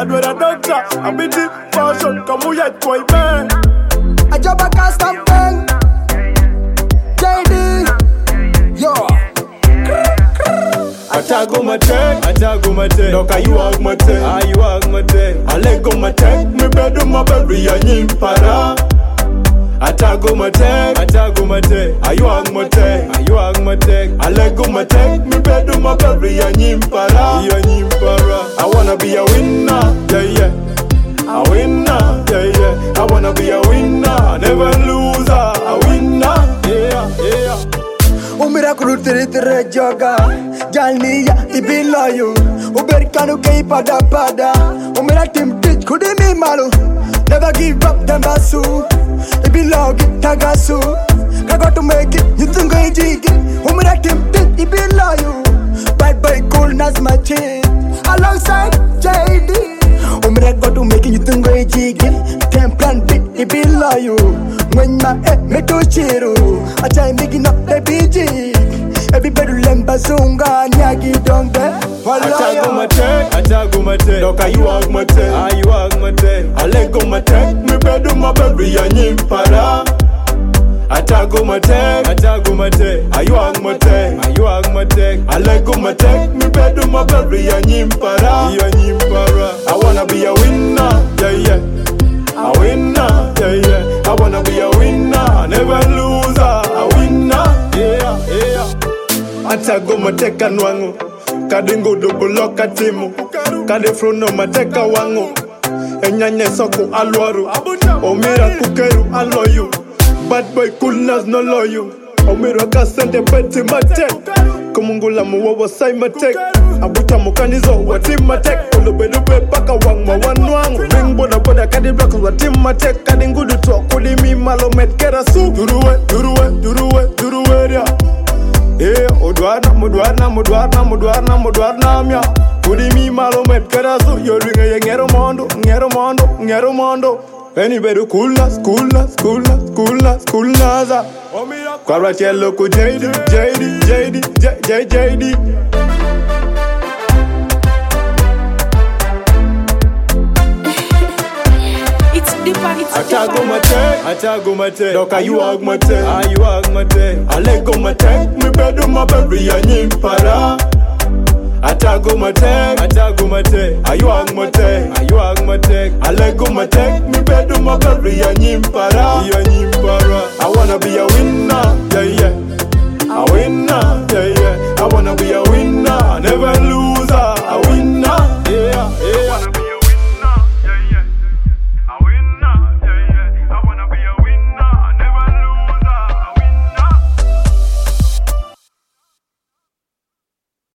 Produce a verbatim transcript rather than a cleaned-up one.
I do a doctor, I be the fashion, come we at boy man. I job a cast and bang. J D, yo. Atago my tech, atago my tech. Look, you hug my tech, ah you hug my tech. I let go my tech, me bedu my baby and you para. Atago my tech, atago my tech. Ah you hug my tech, ah you hug my tech. I let go my tech, me bedu my baby and you para, and you para. I wanna be a winner, yeah yeah. A winner, yeah yeah. I wanna be a winner, never loser, a winner, yeah yeah. Umira kuru tere tere joga Jalni ya ibi loyo Uber kanu kei pada pada Umira team teach kudi mi malu Never give up them basu Ibi logi tagasu Kago to make it, you think I jig it Umira team teach ibi loyo Bad boy coolness my chin Alongside J D Umira go to make it, you think I jig it Ten plan bit ibi loyo When my head me to chiru I try making up the B G Everybody lemba zunga nyagi donge Atago my tech, atago my tech. Look, you hug my tech, ah you hug my tech. I let go my tech, me bedu my baby and you para. Atago my tech, atago my tech. Ah you hug my tech, ah you hug my tech. I let go my tech, me bedu my baby and you para, and you para. I wanna be a winner, yeah yeah. A winner, yeah yeah. I wanna be a winner, never loser, a winner, yeah yeah. Atago mateka nwangu, kadingo dogo loka timu, kade frono mateka wangu, enyanye soko alwaru, omira kukeru aloyu, bad boy coolness no loyu, omira kasende peti matek, kumungula muwawa sai matek, abuta mukanizo wati matek, olubelube paka wangwa wanwangu, ring boda boda kadi blocks wati matek, kadingo du to kudi mi malomet kerasu, duruwe, duruwe, duruwe, duruwe ya. Eh, odwarna, modwarna, modwarna, modwarna, modwarna mya. Kudi mi malomet kerasu, yo ringa ye ngero mondo, ngero mondo, ngero mondo. Anybody coolness, coolness, coolness, coolness, coolness. Kwa ratielo ku J D, J D, J D, J J D. It's deeper, it's Atago my tech, atago my tech. Look, you hug my tech, ah you hug my tech. I let go my tech, me bedu my baby and you para. Atago my tech, atago my tech. Ah you hug my tech, ah you hug my tech. I let go my tech, me bedu my baby and you para, and you para. I wanna be a winner, yeah yeah.